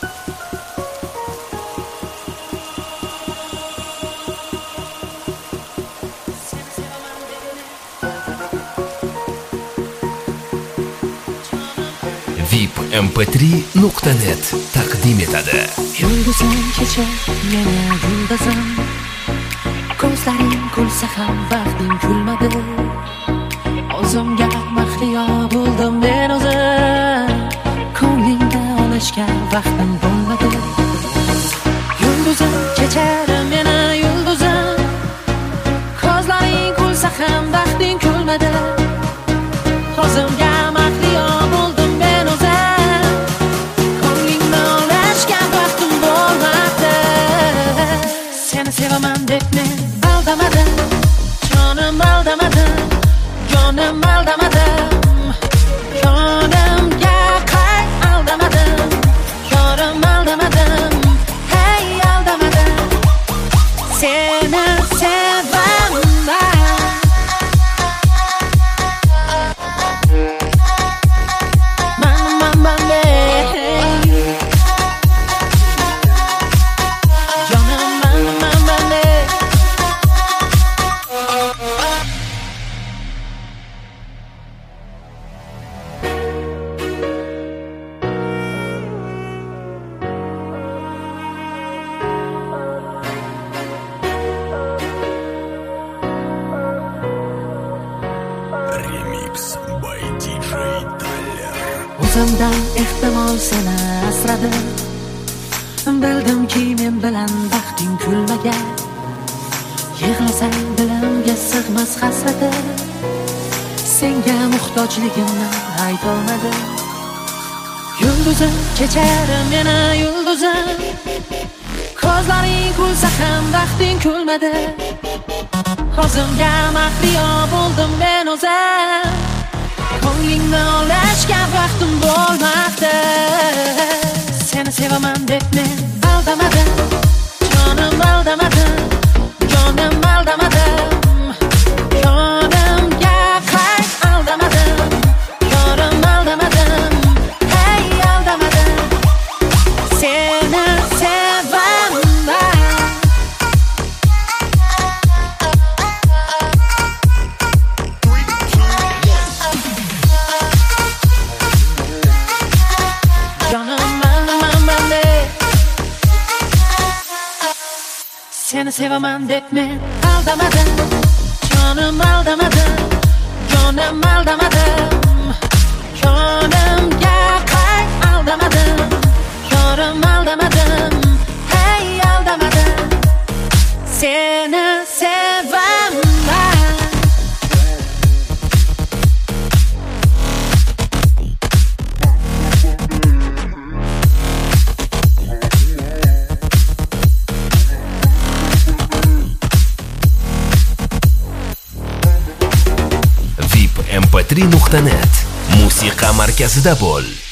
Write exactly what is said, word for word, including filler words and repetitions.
vip m p три nuqta net taqdim etadi. Yulduzim kecha meni yulduzim, ko'zlaring kulsa ham vaqting kulmadi. O'zimga mahliyo bo'ldim men o'zim, ko'nglingda olishga vaqtim bo'lmadi. Yulduzim kechara meni yulduzim, ko'zlaring kulsa ham vaqting kulmadi. O'zimga mahliyo bo'ldim men o'zim, ko'nglingda olishga vaqtim bo'lmadi. Seni sevaman deb men aldamadim, jonim aldamadim, jonim aldamadim, jonimga qay aldamadim, jonim aldamadim, hey aldamadim. Seni sevaman. O'zimdan ehtimol seni asradim, bildimki men bilan vaqting kulmagan. Yig'lasang dilimga sig'mas hasratim, senga muhtojligimni aytolmadim. Yulduzim kechara meni yulduzim, ko'zlaring kulsa ham vaqting kulmadi. O'zimga mahliyo bo'ldim men o'zim, ko'nglingni olishga vaqtim bo'lmadi. Seni sevaman deb men aldamadim, jonim aldamadim, jonim aldamadim, jonimga qay aldamadim, jonim aldamadim, hey aldamadim. Seni sevaman. Seni sevaman deb men aldamadim, jonim aldamadim, jonim aldamadim, jonimga qay aldamadim, jonim aldamadim, hey aldamadim. Seni sevaman. vip m p три nuqta net musiqa markazida bo'l.